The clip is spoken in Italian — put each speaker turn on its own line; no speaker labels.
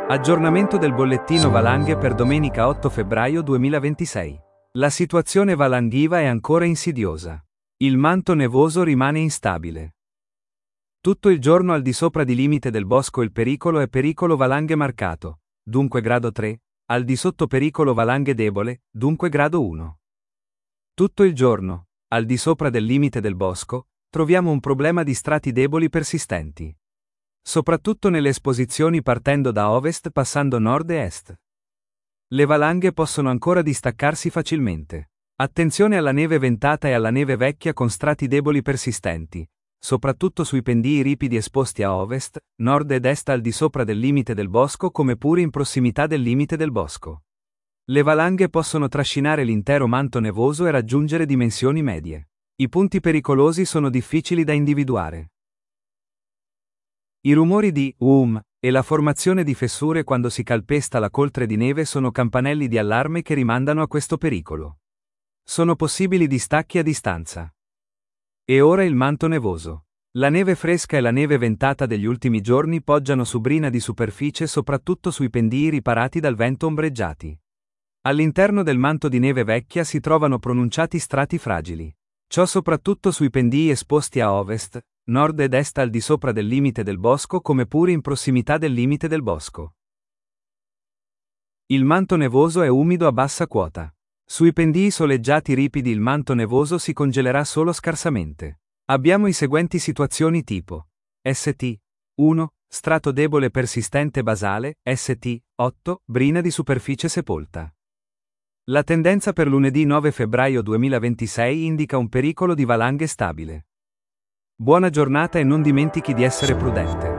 Aggiornamento del bollettino valanghe per domenica 8 febbraio 2026. La situazione valanghiva è ancora insidiosa. Il manto nevoso rimane instabile. Tutto il giorno al di sopra di limite del bosco il pericolo è pericolo valanghe marcato, dunque grado 3, al di sotto pericolo valanghe debole, dunque grado 1. Tutto il giorno, al di sopra del limite del bosco, troviamo un problema di strati deboli persistenti. Soprattutto nelle esposizioni partendo da ovest passando nord e est. Le valanghe possono ancora distaccarsi facilmente. Attenzione alla neve ventata e alla neve vecchia con strati deboli persistenti, soprattutto sui pendii ripidi esposti a ovest, nord ed est al di sopra del limite del bosco come pure in prossimità del limite del bosco. Le valanghe possono trascinare l'intero manto nevoso e raggiungere dimensioni medie. I punti pericolosi sono difficili da individuare. I rumori di e la formazione di fessure quando si calpesta la coltre di neve sono campanelli di allarme che rimandano a questo pericolo. Sono possibili distacchi a distanza. E ora il manto nevoso. La neve fresca e la neve ventata degli ultimi giorni poggiano su brina di superficie soprattutto sui pendii riparati dal vento ombreggiati. All'interno del manto di neve vecchia si trovano pronunciati strati fragili. Ciò soprattutto sui pendii esposti a ovest, nord ed est al di sopra del limite del bosco come pure in prossimità del limite del bosco. Il manto nevoso è umido a bassa quota. Sui pendii soleggiati ripidi il manto nevoso si congelerà solo scarsamente. Abbiamo i seguenti situazioni tipo St. 1. Strato debole persistente basale, St. 8. Brina di superficie sepolta. La tendenza per lunedì 9 febbraio 2026 indica un pericolo di valanghe stabile. Buona giornata e non dimentichi di essere prudente.